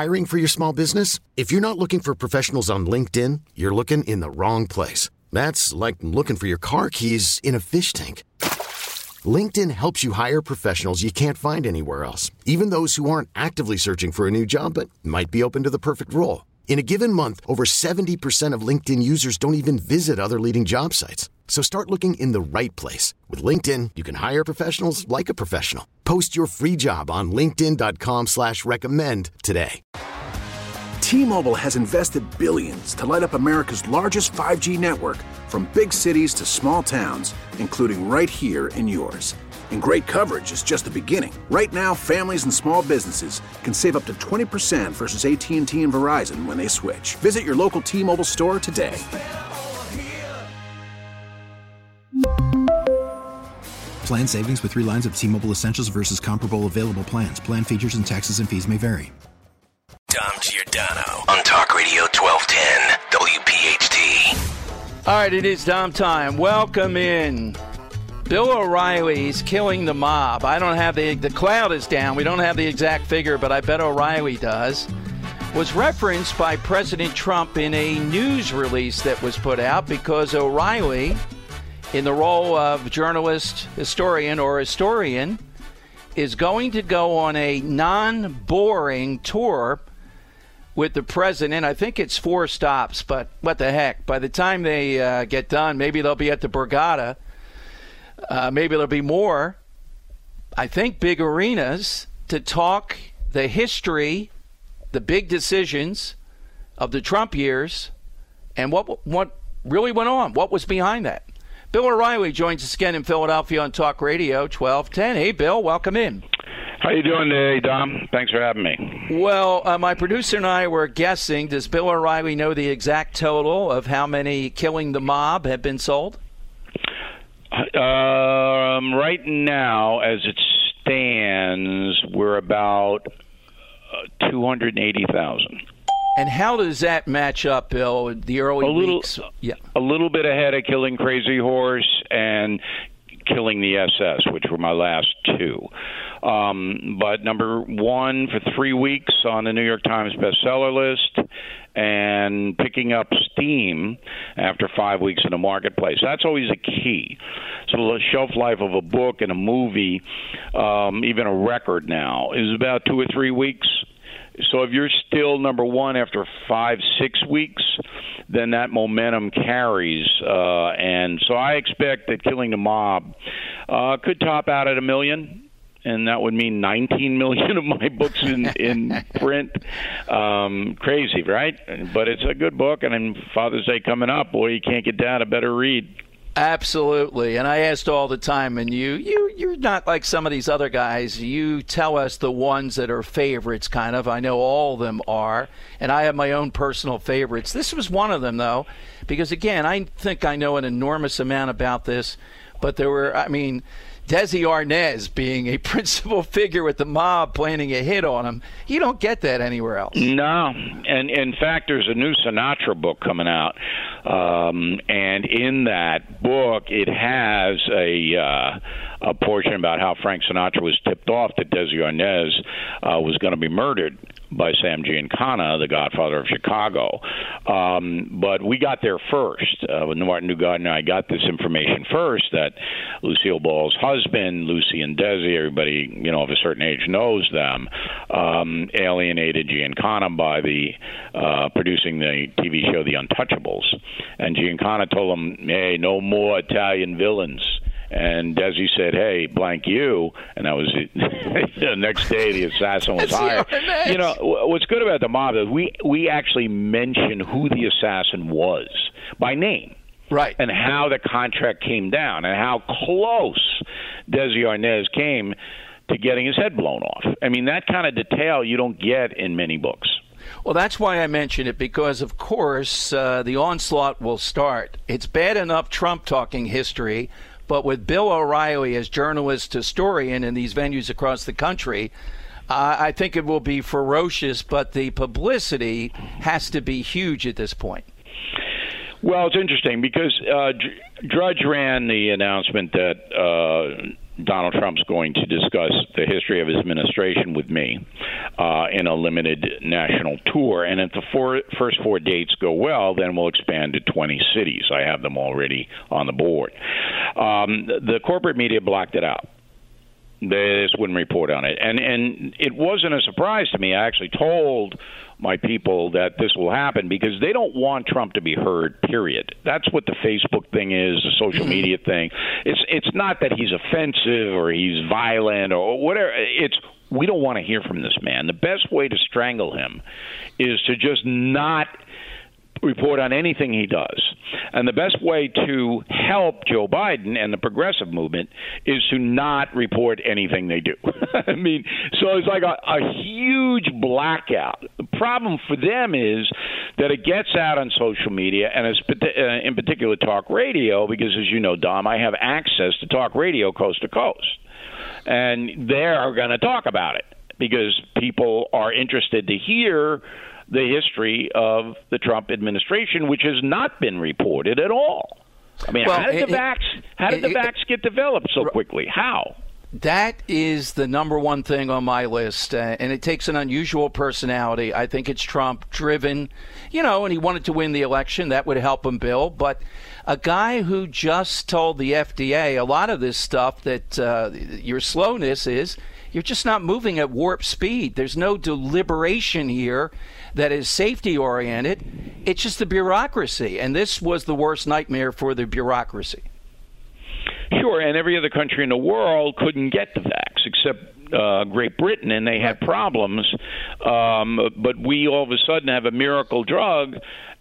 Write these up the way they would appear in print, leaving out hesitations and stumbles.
Hiring for your small business? If you're not looking for professionals on LinkedIn, you're looking in the wrong place. That's like looking for your car keys in a fish tank. LinkedIn helps you hire professionals you can't find anywhere else, even those who aren't actively searching for a new job but might be open to the perfect role. In a given month, over 70% of LinkedIn users don't even visit other leading job sites. So start looking in the right place. With LinkedIn, you can hire professionals like a professional. Post your free job on linkedin.com/recommend today. T-Mobile has invested billions to light up America's largest 5G network, from big cities to small towns, including right here in yours. And great coverage is just the beginning. Right now, families and small businesses can save up to 20% versus AT&T and Verizon when they switch. Visit your local T-Mobile store today. Plan savings with 3 lines of T-Mobile Essentials versus comparable available plans. Plan features and taxes and fees may vary. Dom Giordano on Talk Radio 1210 WPHT. All right, it is Dom time. Welcome in. Bill O'Reilly's killing the mob. I don't have the cloud is down. We don't have the exact figure, but I bet O'Reilly does. Was referenced by President Trump in a news release that was put out because O'Reilly, in the role of journalist, historian, is going to go on a non-boring tour with the president. I think it's 4 stops, but what the heck. By the time they get done, maybe they'll be at the Borgata. Maybe there'll be more. I think big arenas to talk the history, the big decisions of the Trump years, and what really went on. What was behind that? Bill O'Reilly joins us again in Philadelphia on Talk Radio 1210. Hey, Bill, welcome in. How you doing today, Dom? Thanks for having me. Well, my producer and I were guessing. Does Bill O'Reilly know the exact total of how many Killing the Mob have been sold? Right now, as it stands, we're about 280,000. And how does that match up, Bill, in the early weeks? Yeah. A little bit ahead of Killing Crazy Horse and Killing the SS, which were my last 2. But number 1 for 3 weeks on the New York Times bestseller list, and picking up steam after 5 weeks in the marketplace. That's always a key. So the shelf life of a book and a movie, even a record now, is about 2 or 3 weeks. So if you're still number 1 after 5-6 weeks, then that momentum carries. And so I expect that Killing the Mob could top out at 1 million. And that would mean 19 million of my books in print. Crazy, right? But it's a good book, and Father's Day coming up, boy, you can't get down a better read. Absolutely. And I asked all the time, and you're not like some of these other guys. You tell us the ones that are favorites, kind of. I know all of them are, and I have my own personal favorites. This was one of them, though, because, again, I think I know an enormous amount about this, but there were, Desi Arnaz being a principal figure with the mob planning a hit on him. You don't get that anywhere else. No. And in fact, there's a new Sinatra book coming out. And in that book, it has a portion about how Frank Sinatra was tipped off that Desi Arnaz was going to be murdered by Sam Giancana, the Godfather of Chicago. But we got there first. When Martin Dugard and I got this information first, that Lucille Ball's husband, Lucy and Desi, everybody of a certain age knows them, alienated Giancana by producing the TV show The Untouchables. And Giancana told him, hey, no more Italian villains. And Desi said, hey, blank you. And that was the next day the assassin was hired. What's good about the mob is we actually mention who the assassin was by name. Right. And how the contract came down and how close Desi Arnaz came to getting his head blown off. That kind of detail you don't get in many books. Well, that's why I mention it, because, of course, the onslaught will start. It's bad enough Trump talking history, but with Bill O'Reilly as journalist historian in these venues across the country, I think it will be ferocious, but the publicity has to be huge at this point. Well, it's interesting because Drudge ran the announcement that Donald Trump's going to discuss the history of his administration with me in a limited national tour. And if the first 4 dates go well, then we'll expand to 20 cities. I have them already on the board. The corporate media blocked it out. They just wouldn't report on it. And it wasn't a surprise to me. I actually told my people that this will happen because they don't want Trump to be heard, period. That's what the Facebook thing is, the social media thing. It's not that he's offensive or he's violent or whatever. It's we don't want to hear from this man. The best way to strangle him is to just not report on anything he does. And the best way to help Joe Biden and the progressive movement is to not report anything they do. I mean, so it's like a huge blackout. The problem for them is that it gets out on social media, and it's, in particular talk radio, because as you know, Dom, I have access to talk radio coast to coast. And they're going to talk about it because people are interested to hear the history of the Trump administration, which has not been reported at all. I mean, how did the vax get developed so quickly? How? That is the number one thing on my list, and it takes an unusual personality. I think it's Trump-driven, and he wanted to win the election. That would help him, Bill. But a guy who just told the FDA a lot of this stuff that your slowness is, you're just not moving at warp speed. There's no deliberation here that is safety-oriented. It's just the bureaucracy, and this was the worst nightmare for the bureaucracy. Sure, and every other country in the world couldn't get the vax except Great Britain, and they had problems. But we all of a sudden have a miracle drug,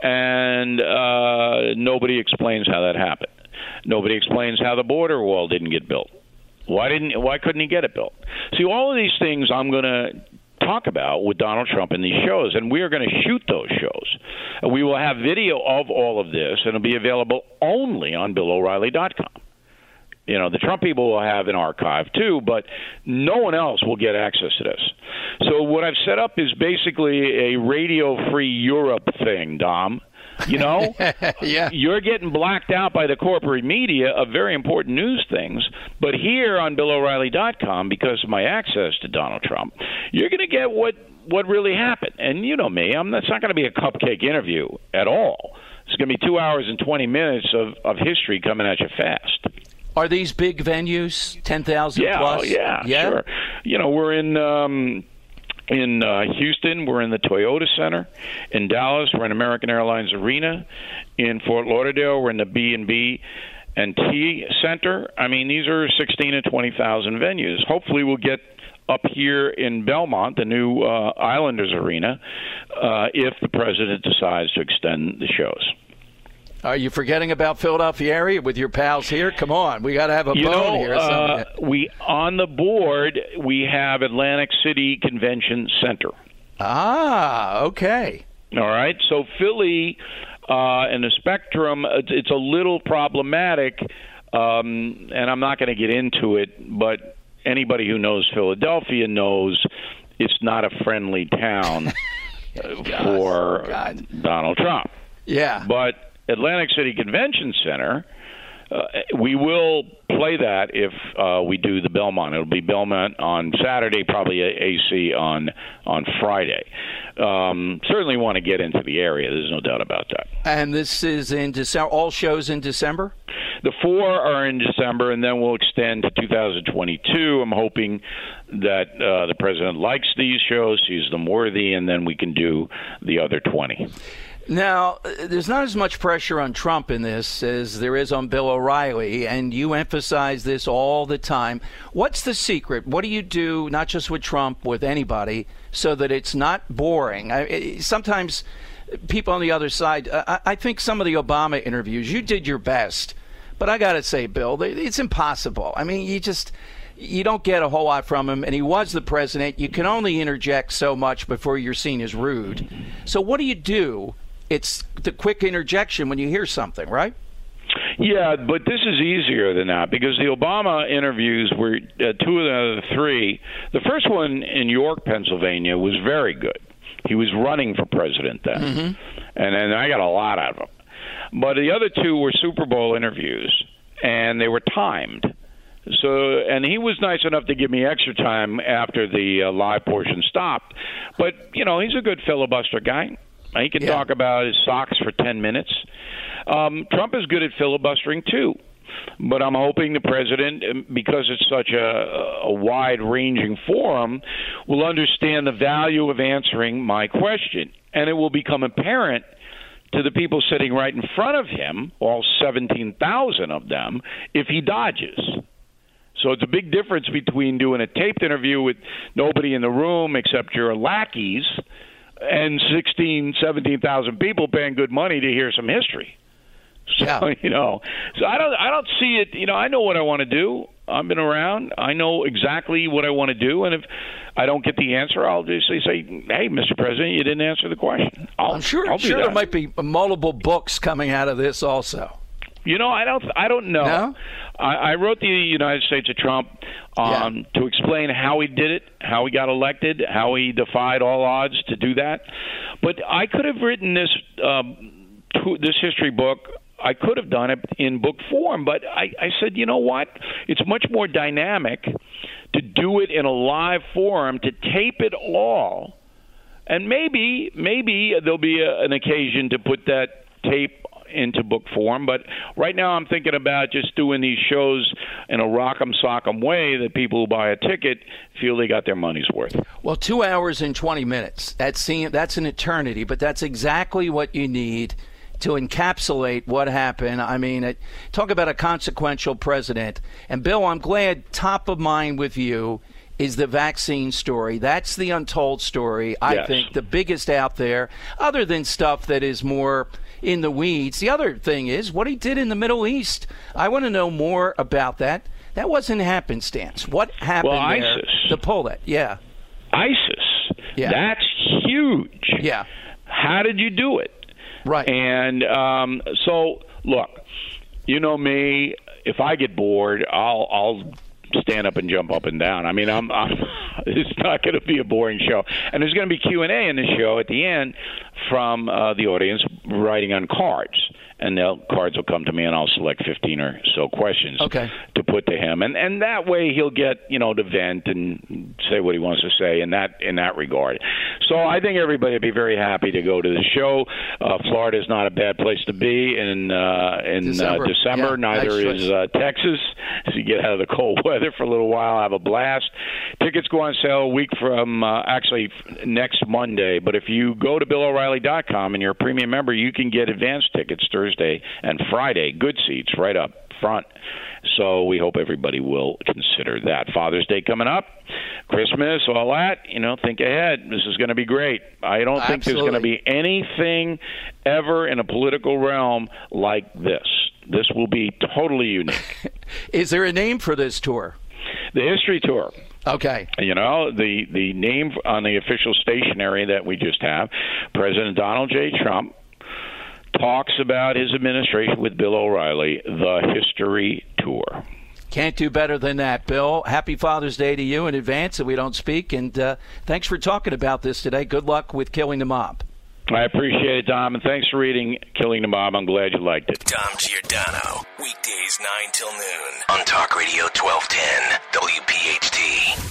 and nobody explains how that happened. Nobody explains how the border wall didn't get built. Why couldn't he get it built? See, all of these things I'm going to talk about with Donald Trump in these shows, and we are going to shoot those shows. We will have video of all of this, and it'll be available only on BillO'Reilly.com. The Trump people will have an archive too, but no one else will get access to this. So what I've set up is basically a radio-free Europe thing, Dom. Yeah. You're getting blacked out by the corporate media of very important news things. But here on BillO'Reilly.com, because of my access to Donald Trump, you're going to get what really happened. And you know me, that's not going to be a cupcake interview at all. It's going to be 2 hours and 20 minutes of history coming at you fast. Are these big venues, 10,000 plus? Yeah, sure. We're in Houston, we're in the Toyota Center. In Dallas, we're in American Airlines Arena. In Fort Lauderdale, we're in the B&B and T Center. I mean, these are 16,000 to 20,000 venues. Hopefully we'll get up here in Belmont, the new Islanders Arena, if the president decides to extend the shows. Are you forgetting about Philadelphia area with your pals here? Come on, we got to have a bone here. We on the board. We have Atlantic City Convention Center. Ah, okay. All right. So Philly and the Spectrum, it's a little problematic, and I'm not going to get into it. But anybody who knows Philadelphia knows it's not a friendly town for Donald Trump. Yeah, but Atlantic City Convention Center, we will play that if we do the Belmont. It'll be Belmont on Saturday, probably AC on Friday. Certainly want to get into the area. There's no doubt about that. And this is in December. All shows in December? The 4 are in December, and then we'll extend to 2022. I'm hoping that the president likes these shows, sees them worthy, and then we can do the other 20. Now, there's not as much pressure on Trump in this as there is on Bill O'Reilly, and you emphasize this all the time. What's the secret? What do you do, not just with Trump, with anybody, so that it's not boring? Sometimes people on the other side, I think some of the Obama interviews, you did your best. But I got to say, Bill, it's impossible. I mean, you don't get a whole lot from him, and he was the president. You can only interject so much before you're seen as rude. So what do you do? It's the quick interjection when you hear something, right? Yeah, but this is easier than that because the Obama interviews were 2 of the 3. The first one in York, Pennsylvania, was very good. He was running for president then, and I got a lot out of him. But the other 2 were Super Bowl interviews, and they were timed. So, and he was nice enough to give me extra time after the live portion stopped. But, he's a good filibuster guy. He can talk about his socks for 10 minutes. Trump is good at filibustering, too. But I'm hoping the president, because it's such a wide-ranging forum, will understand the value of answering my question. And it will become apparent to the people sitting right in front of him, all 17,000 of them, if he dodges. So it's a big difference between doing a taped interview with nobody in the room except your lackeys and 17,000 people paying good money to hear some history. So, so I don't see it. I know what I want to do. I've been around. I know exactly what I want to do. And if I don't get the answer, I'll just say, hey, Mr. President, you didn't answer the question. I'm sure there might be multiple books coming out of this also. I don't know. No? I wrote the United States of Trump to explain how he did it, how he got elected, how he defied all odds to do that. But I could have written this history book. I could have done it in book form, but I said, you know what? It's much more dynamic to do it in a live forum, to tape it all, and maybe there'll be an occasion to put that tape into book form. But right now I'm thinking about just doing these shows in a rock'em sock'em way that people who buy a ticket feel they got their money's worth. Well, 2 hours and 20 minutes. That's an eternity, but that's exactly what you need to encapsulate what happened. I mean, talk about a consequential president. And, Bill, I'm glad top of mind with you is the vaccine story. That's the untold story, I think, the biggest out there, other than stuff that is more in the weeds. The other thing is what he did in the Middle East. I want to know more about that. That wasn't happenstance. What happened there ISIS. to pull that? Yeah. ISIS. Yeah. That's huge. Yeah. How did you do it? Right. And so, look, you know me. If I get bored, I'll stand up and jump up and down. I mean, it's not going to be a boring show. And there's going to be Q&A in the show at the end from the audience writing on cards. And cards will come to me, and I'll select 15 or so questions to put to him. And that way he'll get, to vent and say what he wants to say in that regard. So I think everybody would be very happy to go to the show. Florida is not a bad place to be in December. Yeah, neither is Texas. So you get out of the cold weather for a little while, have a blast. Tickets go on sale a week from actually next Monday. But if you go to BillO'Reilly.com and you're a premium member, you can get advance tickets Thursday and Friday, good seats right up front. So we hope everybody will consider that. Father's Day coming up, Christmas, all that, think ahead. This is going to be great. I don't think there's going to be anything ever in a political realm like this. This will be totally unique. Is there a name for this tour? The History Tour. Okay. The name on the official stationery that we just have, President Donald J. Trump talks about his administration with Bill O'Reilly, the History Tour. Can't do better than that, Bill. Happy Father's Day to you in advance, if we don't speak. And thanks for talking about this today. Good luck with Killing the Mob. I appreciate it, Dom, and thanks for reading Killing the Mob. I'm glad you liked it. Dom Giordano, weekdays 9 till noon on Talk Radio 1210, WPHT.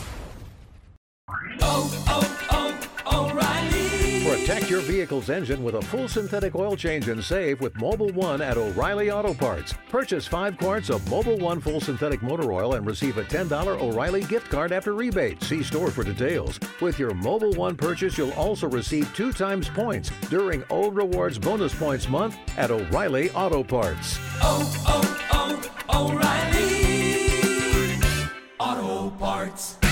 O'Reilly. Protect your vehicle's engine with a full synthetic oil change and save with Mobil 1 at O'Reilly Auto Parts. Purchase 5 quarts of Mobil 1 full synthetic motor oil and receive a $10 O'Reilly gift card after rebate. See store for details. With your Mobil 1 purchase, you'll also receive 2 times points during O Rewards Bonus Points Month at O'Reilly Auto Parts. O'Reilly Auto Parts.